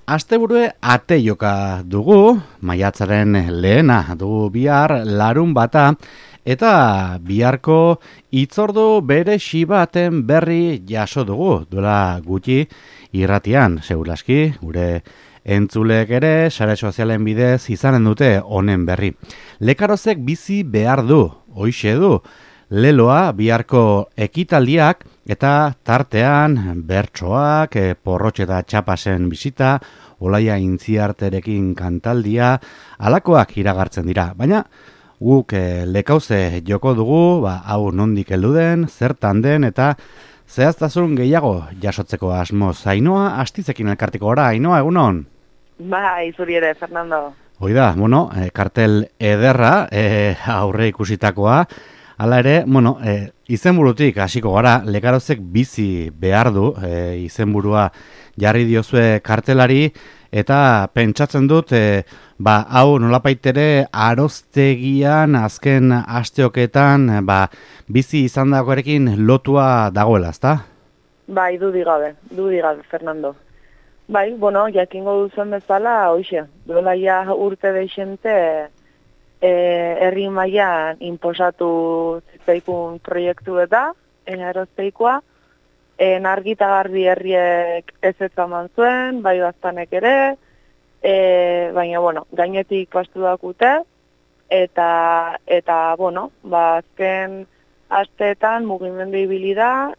Asteburue ate joka dugu, maiatzaren lehena dugu bihar larun bata, eta biharko hitzordu bere baten berri jaso dugu, duela gutxi irratian, seguraski, gure entzulek ere, sare sozialen bidez izanen dute honen berri. Lekarozek bizi behar du, hoixe du, leloa biharko ekitaldiak eta tartean bertsoak, porrotxe eta txapasen bisita, Olaia Intziarterekin kantaldia, alakoak iragartzen dira. Baina guk lekauze joko dugu, hau nondik heldu den, zertan den eta zehaztasun gehiago jasotzeko asmoz. Ainhoa, astizekin elkartiko gara. Ainhoa, egunon? Bai, zuri ere, Fernando. Hoida, kartel ederra aurre ikusitakoa. Hala ere, izenburutik hasiko gara, Lekarozek bizi behar du, izenburua jarri diozue kartelari, eta pentsatzen dut, hau nolapaitere aroztegian azken asteoketan, bizi izan dagoerekin lotua dagoela, ezta? Bai, dudigabe, Fernando. Bai, jakingo duzen bezala, hoxe, duela ja urte deixente, herri mailan inposatu zitzaikun proiektu eta arozteikoa, argi eta garbi herriek ez eman zuen, bai baztanek ere, baina, gainetik pastu dakute, eta azken asteetan mugimendu ibili da,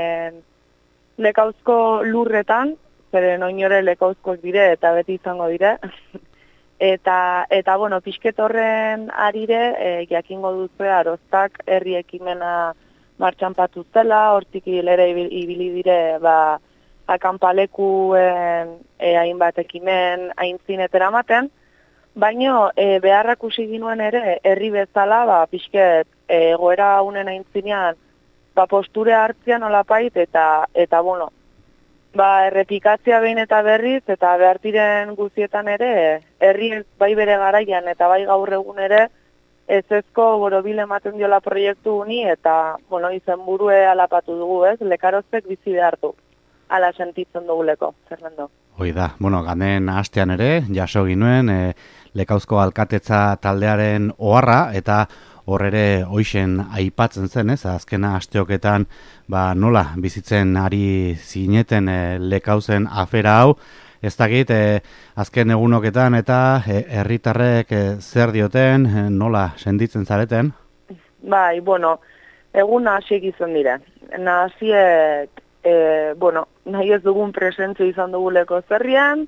Lekauzko lurretan, zeren oinore Lekauzkoak dire eta beti izango dire, Eta pixket horren arire, jakingo duzu aroztak herri ekimena martxan patuztela, hortik hilera ibili dire, akanpalekuen hainbat ekimen aintzinetera maten, baina beharrak usi ginuen ere, herri bezala, pixket egoera unen aintzinean, posture hartzian olapait, eta errepikatzea behin eta berriz, eta behartiren guztietan ere, herri bai bere garaian eta bai gaur egun ere, ezezko borobil ematen diola proiektu uni, eta, izenburue alapatu dugu, ez? Lekarozek bizi behar du. Ala sentitzen duguleko, Fernando. Hoida, ganen hastean ere, jaso ginuen, Lekauzko alkatetza taldearen oharra, eta hor ere hoixen aipatzen zen, ez? Azkena asteoketan nola bizitzen ari zineten Lekauzen afera hau, ez dakit azken egunoketan eta herritarrek zer dioten, nola senditzen zareten? Bai, egun hasiek izan dira. Nahasiek, nahi ez dugun presentzio izan duguleko zerrian,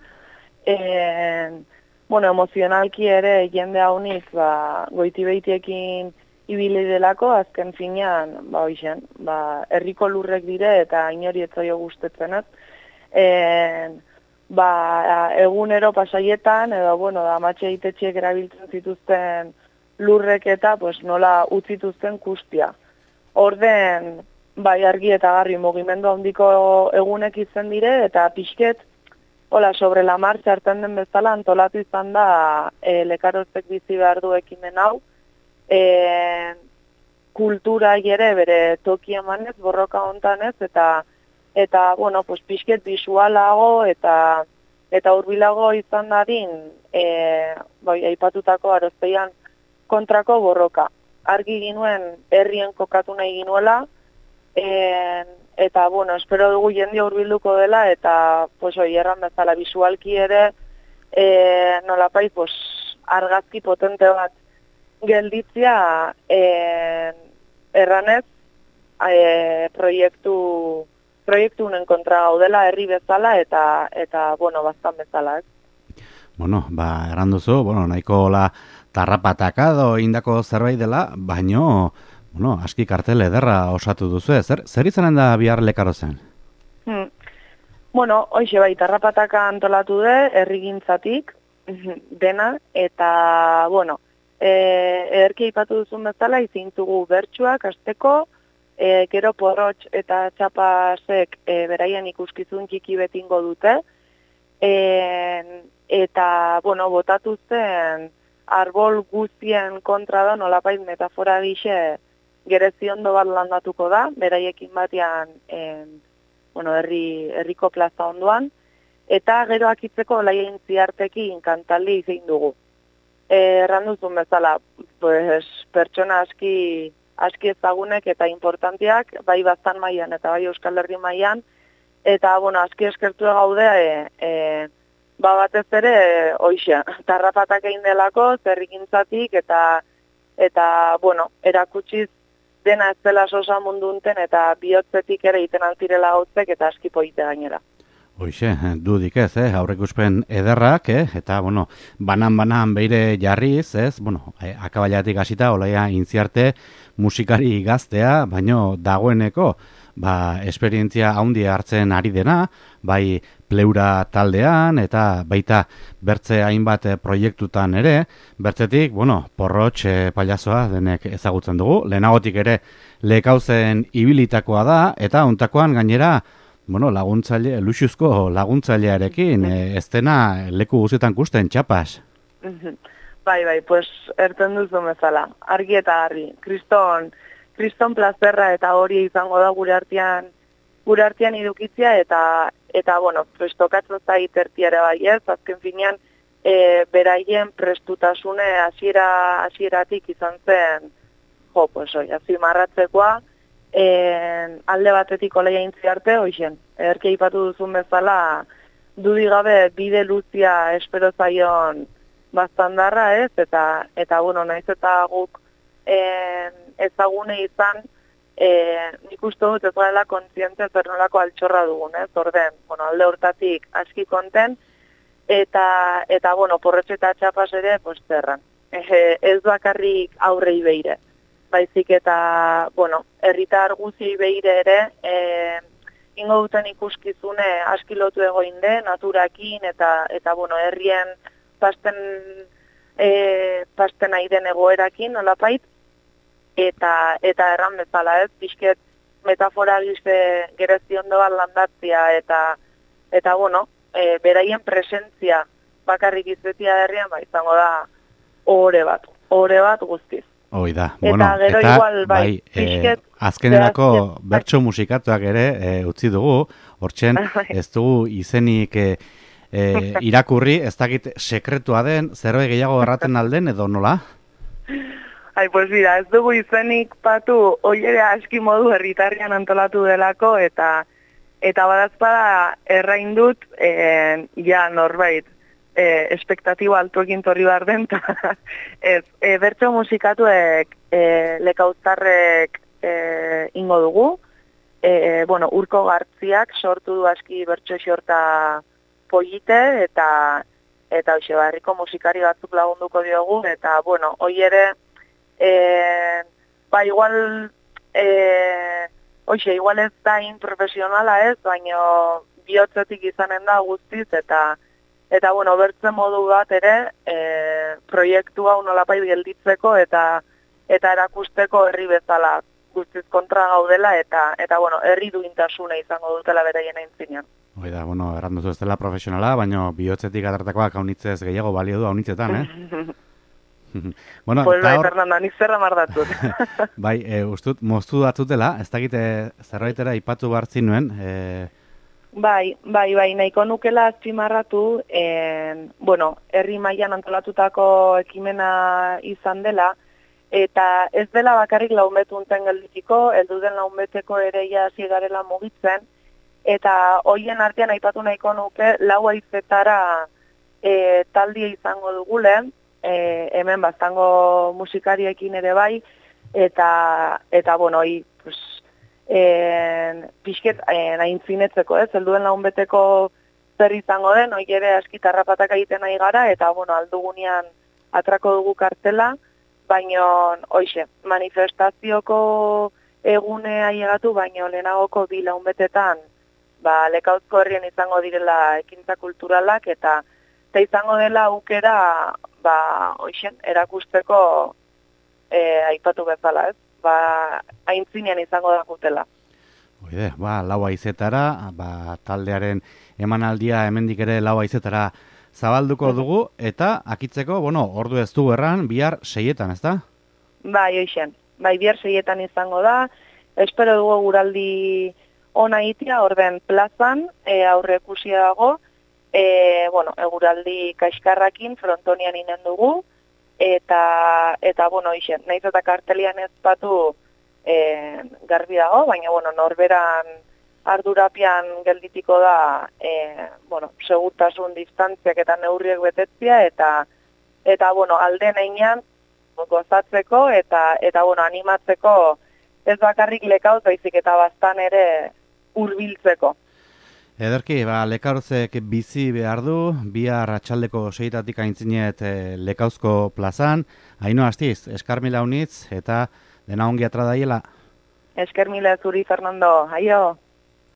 emozionalki ere jende haunik, goiti behitiekin ibili delako, azken finean, herriko lurrek dire eta inori etzaio guztetzenez. Egunero pasaietan, edo, amatxe itetxiek erabiltzen zituzten lurrek eta, nola utzituzten kustia. Orden, argi eta garri mugimendu handiko egunek izan dire, eta pixket, sobre la marcha hartzen den bezala antolatu izan da Lekarozek bizi behar du ekimen hau, kultura ere bere toki emanez, borroka hontanez, eta pixket bisualago eta hurbilago izan dadin, aipatutako arozteian kontrako borroka. Argi ginuen herrien kokatu nahi ginuela, eta, espero dugu jende hurbilduko dela, eta, erran bezala, bisualki ere, nolapait, argazki potente bat gelditzea, erranez, proiektu unen kontra gaudela herri bezala, eta baztan bezala, ez? Erran duzu, nahiko tarrapataka do indako zerbait dela, baino, aski kartel ederra osatu duzu, zer izanen da bihar Lekarozen? Hoxe tarrapataka antolatu de, herrigintzatik, dena, eta, erki aipatu duzun bezala, izintugu bertsuak, asteko, gero porrotx eta txapasek beraien ikuskizun txiki betingo dute, eta, botatu zen arbol guztien kontra da, nolapait metafora gixe, gereziondo bat landatuko da, beraiekin batean herriko plaza ondoan, eta gero akitzeko Olaia Intziartekin kantaldi zein dugu. Erran duzun bezala, pues, pertsona aski ezagunek eta importanteak, bai Baztan mailan eta bai Euskal Herri mailan, eta, bueno, aski eskertu gaude, batez ere, hoxe, tarrapatak egin delako, zerrikintzatik, eta, bueno, erakutsiz dena ez dela sosa mundunten, eta bihotzetik ere iten altirela gautzek, eta aski poite gainera. Hoxe, dudik ez, aurreikuspen ederrak, eta, bueno, banan beire jarriz, ez, bueno, akabailatik hasita Olaia Intziarte musikari gaztea, baino dagoeneko, esperientzia handia hartzen ari dena, bai Pleura taldean, eta baita bertze hainbat proiektutan ere, bertzetik, bueno, Porrotx pailazoa denek ezagutzen dugu, lehenagotik ere lekauzen ibilitakoa da, eta ontakoan gainera, bueno, luxuzko laguntzailearekin, ez dena leku guztietan kusten, txapas. Bai, pues, erten duzu bezala, argi eta argi. Kriston plazerra eta hori izango da gure artean idukitzia, eta bueno, pues, tokatzen zait ertiare bai ez, azken finean, beraien prestutasune hasieratik izan zen, pues, azimarratzekoa, alde batetik Olaia Intziarte, hoixen, erki aipatu duzun bezala, dudigabe bide luzia espero zaion Baztandarra ez, eta bueno, naiz eta guk ezagune izan, nik uste dut ez garela kontziente zer nolako altxorra dugun, ez, orden, bueno, alde hortatik aski konten, eta bueno, Porrotx eta Txapas ere, pues, zerran. Ez bakarrik aurrei beire. Baizik eta, bueno, herritar guziei beire ere, ingo duten ikuskizune aski lotu egoinde, naturakin, eta bueno, herrien pasten aiden egoerakin, nolapait, eta erran bezala ez, pixket metafora gizte gerezion doan landatzia, eta bueno, beraien presentzia bakarrik izbetia herrian, izango da ohore bat guztiz. Hoi da, bueno, eta igual, bai, azkenerako bertso musikatuak ere utzi dugu, hortzen ez dugu izenik irakurri, ez dakit sekretua den, zerbait gehiago erraten alden edo nola? Pues mira, ez dugu izenik patu, hoi ere aski modu herritarrian antolatu delako, eta badazpada errain dut, ja norbait, espektatiba altuekin torri behar den, bertso musikatuek lekauztarrek ingo dugu, bueno, Urko Gartziak sortu du aski bertso xorta polite, eta hoxe, herriko musikari batzuk lagunduko diogu, eta bueno, hoi ere, igual, hoxe, igual ez da profesionala ez, baina bihotzetik izanen da guztiz, eta bueno, bertze modu bat ere, proiektu hau nolapait gelditzeko eta erakusteko herri bezala guztiz kontra gaudela, eta bueno, herri duintasuna izango dutela beraien aintzinean. Hoi da, bueno, erranduzu ez dela profesionala, baina bihotzetik atartakoak haunitzez gehiago balio du haunitzetan, Bueno, pues bai, Fernanda, nik zerra mardatut. Bai, ustut, moztu datzutela, ez dakite zerbaitera ipatu bartzin nuen, Bai, nahiko nukela azpimarratu, bueno, herri mailan antolatutako ekimena izan dela, eta ez dela bakarrik launbetunten gelditiko, elduden launbeteko ere ja hasi garela mugitzen, eta hoien artean aipatu nahiko nuke, 4 haizetara taldia izango dugule, hemen Baztango musikariekin ere bai, eta bueno, pues, pixket aintzinetzeko, helduen launbeteko zer izango den, hoi ere aski tarrapatak egiten nahi gara, eta bueno, aldugunean atrako dugu kartela, baina hoixe, manifestazioko egune ailegatu, baina lehenagoko 2 launbetetan, Lekauzko herrien izango direla ekintza kulturalak, eta izango dela aukera, hoixen, erakusteko aipatu bezala, ez? Aintzinean izango da gutela. Oide, 4 haizetara, taldearen emanaldia hemendik ere 4 haizetara zabalduko dugu, eta akitzeko, bueno, ordu ez du erran, bihar 6etan, ez da? Bai, hoixen. Bihar 6etan izango da, espero dugu guraldi ona itia, orden plazan, aurre ikusia dago, bueno, eguraldi kaiskarrakin frontonian inen dugu, eta bueno, ixen, nahiz eta kartelian ez batu garbi dago, baina, bueno, norberan ardurapian gelditiko da, bueno, segurtasun distantziak eta neurriek betetzia, eta bueno, alden einan gozatzeko, eta bueno, animatzeko ez bakarrik lekauz, baizik eta bastan ere hurbiltzeko. Ederki, lekauzek bizi behar du, bihar atxaldeko 6tatik aintzinet lekauzko plazan. Haino Astiz, esker mila unitz eta dena ongi atra daiela. Esker mila zuri, Fernando. Aio!